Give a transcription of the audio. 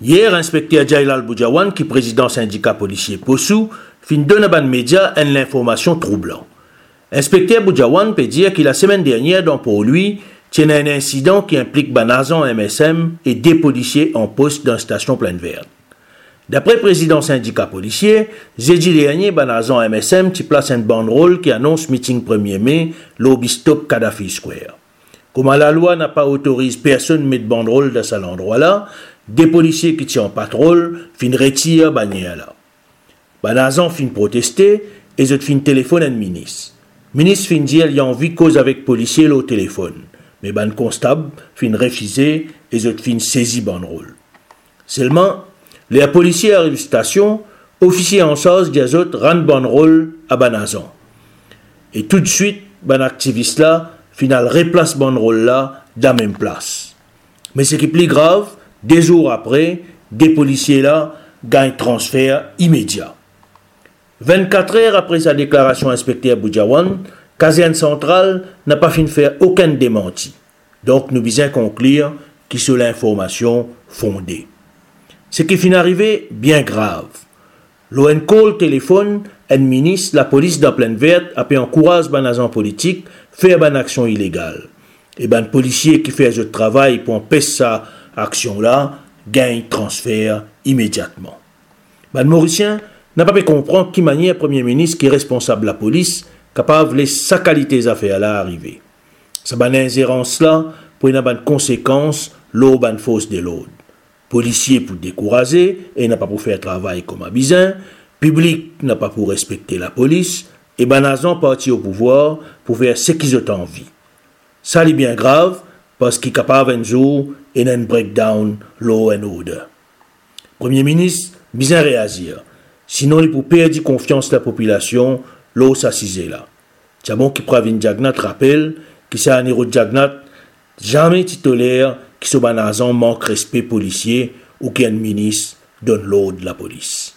Hier, inspecteur Jailal Boujawan, qui président syndicat policier Possou, fin donne à média l'information troublant. Inspecteur Boujawan peut dire que la semaine dernière, donc pour lui, tient un incident qui implique Banazan MSM et des policiers en poste dans la station Plaine Verte. D'après président syndicat policier, jeudi dernier, Banazan MSM qui place une banderole qui annonce meeting 1er mai, lobby stop Kadhafi Square. Comme la loi n'a pas autorisé personne à mettre banderole dans cet endroit-là, des policiers qui tiennent en patrouille fin retirer bannière là. Banazan fin protester et ils fin téléphone à ministre. Ministre fin dire il y a envie cause avec policier au téléphone. Mais ban constable fin refuser et ils fin saisi banderole. Seulement, les policiers arrivent à la station, officiers en charge des autres rendent banderole à Banazan. Et tout de suite, ban activiste là, final replace banderole là dans la même place. Mais ce qui est plus grave, des jours après, des policiers là gagnent transfert immédiat. 24 heures après sa déclaration inspecteur Boujawan, caserne centrale n'a pas fini de faire aucun démenti. Donc nous visons conclure que c'est l'information fondée. Ce qui finit arrivé, bien grave. L'ON call téléphone, un ministre, la police dans Plaine Verte a pu encourager ban agent politique faire une action illégale. Et ban policier qui fait un travail pour empêcher sa action-là, gagne transfert immédiatement. Ban Mauricien n'a pas pu comprendre qui manière Premier ministre qui est responsable de la police, capable de laisser sa qualité des affaires-là arriver. Sa ban ingérence-là, pour une bonne conséquence, l'eau ban fausse de l'autre. Policier pour décourager et n'a pas pour faire travail comme à Bizin, public n'a pas pour respecter la police, et Banazan parti au pouvoir pour faire ce qu'ils ont envie. Ça est bien grave, parce qu'il est capable un jour et un breakdown law and order. Premier ministre, Bizin réagir. Sinon, il peut perdre confiance de la population, l'eau s'assise là. Tchabon qui Pravin Jagnat rappelle que c'est un héros de Jagnat, jamais titulaire qui se Banazan manque respect policier ou qu'un ministre donne l'ordre de la police.